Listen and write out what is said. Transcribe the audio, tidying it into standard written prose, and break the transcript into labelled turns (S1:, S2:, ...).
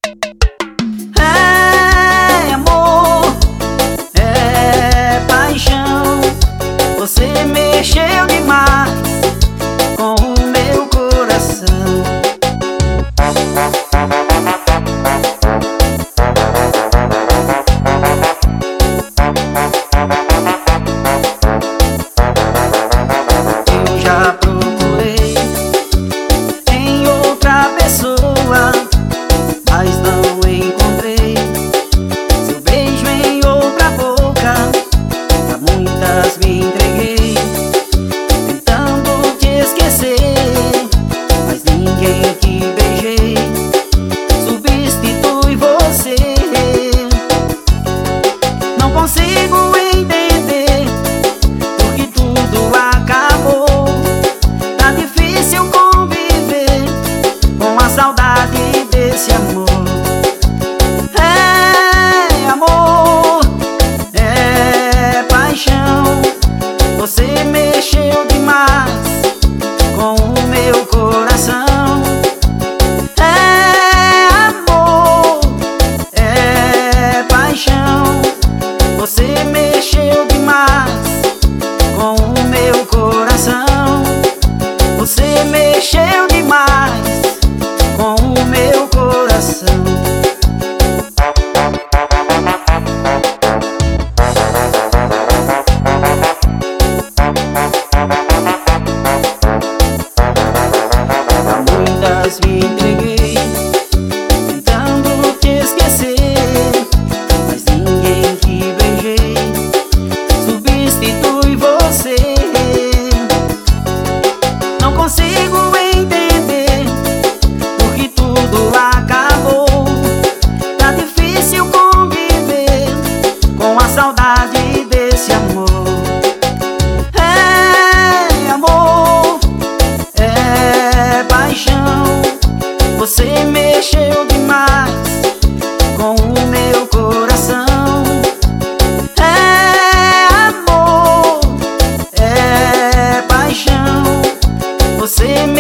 S1: É amor, é paixão. Você mexeu demais com o meu coração. Eu já procurei em outra pessoa, mas não encontrei seu beijo em outra boca. Pra muitas me entreguei, tentando te esquecer, mas ninguém te beijei substitui você. Não consigo entender porque tudo acabou. Tá difícil conviver com a saudade desse amor. É amor, é paixão. Você mexeu demais com o meu coração. É amor, é paixão. Você mexeu demais com o meu coração. Você mexeu demais com o meu coração. Pra muitas me entreguei, tentando te esquecer, mas ninguém te beijei substitui você. Não consigo entender porque tudo acabou. Tá difícil conviver com a saudade desse amor. É amor, é paixão. Você mexeu demais com o meu coração. É amor, é paixão. Você